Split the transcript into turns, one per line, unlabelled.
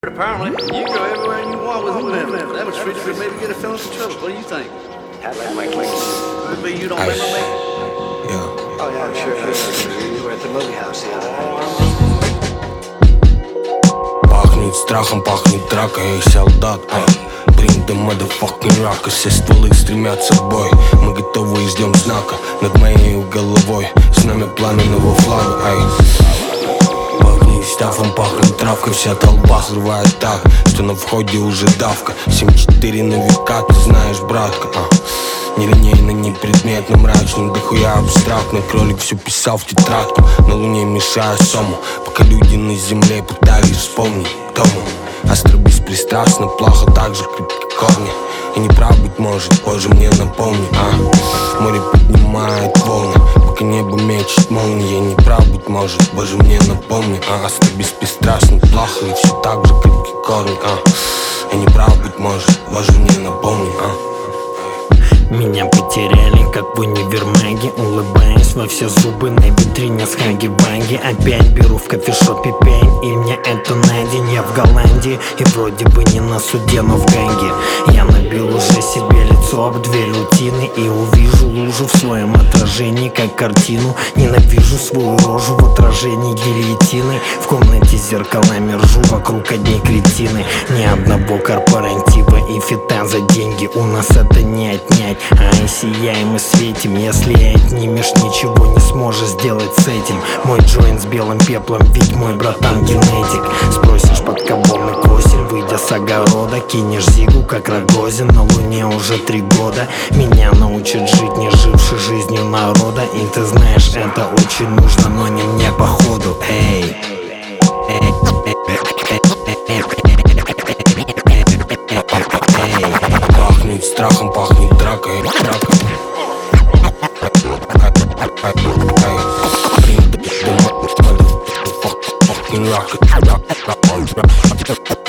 Apparently, you go everywhere you want with whomever. That was free to maybe get a film some trouble. What do you think?
I like my clicks.
Maybe you don't remember me?
Oh yeah, I'm sure. You were at the movie house the other night.
Пахнет страхом, пахнет дракой, эй, солдат, Bring the motherfucking rock, все стволы стремятся в бой. Мы готовы и ждем знака над моей головой. Знамя пламенного флага, эй. Пахнет стафом, пахнет травкой, вся толпа взрывает так, что на входе уже давка. 7-4 на века, ты знаешь, братка, Нелинейно, непредметно, мрачно, дохуя абстрактно. Кролик все писал в тетрадку, на луне мешая сому, пока люди на земле пытались вспомнить дому. Остро, беспристрастно, плохо, так же крепкие корни. И не прав, быть может, позже мне напомни, Море поднимает волны, пока небо мечет молнии. Я не прав, быть может, позже мне напомни, Остро, беспристрастно, плохо, и все так же крепкие корни, Я не прав, быть может, позже мне напомни,
Меня потеряли, как в универмаге. Улыбаясь во все зубы на витрине с хаги-ваги. Опять беру в кофешопе пень, и мне это на день. Я в Голландии, и вроде бы не на суде, но в ганге. Я набил уже себе лицо об дверь рутины, и увижу лужу в своем отражении, как картину. Ненавижу свою рожу в отражении гильотины. В комнате с зеркалами ржу, вокруг одни кретины. Ни одного корпоратива и фита за деньги у нас это не отнять. И сияем и светим. Если отнимешь, ничего не сможешь сделать с этим. Мой джойнт с белым пеплом, ведь мой братан генетик. Спросишь, под кого мы косим, выйдя с огорода. Кинешь зигу, как Рогозин, на луне уже 3 года. Меня научат жить, не живший жизнью народа. И ты знаешь, это очень нужно, но не мне походу. Эй.
Пахнет страхом, пахнет дракой, дракой. Bring the motherfucking rock.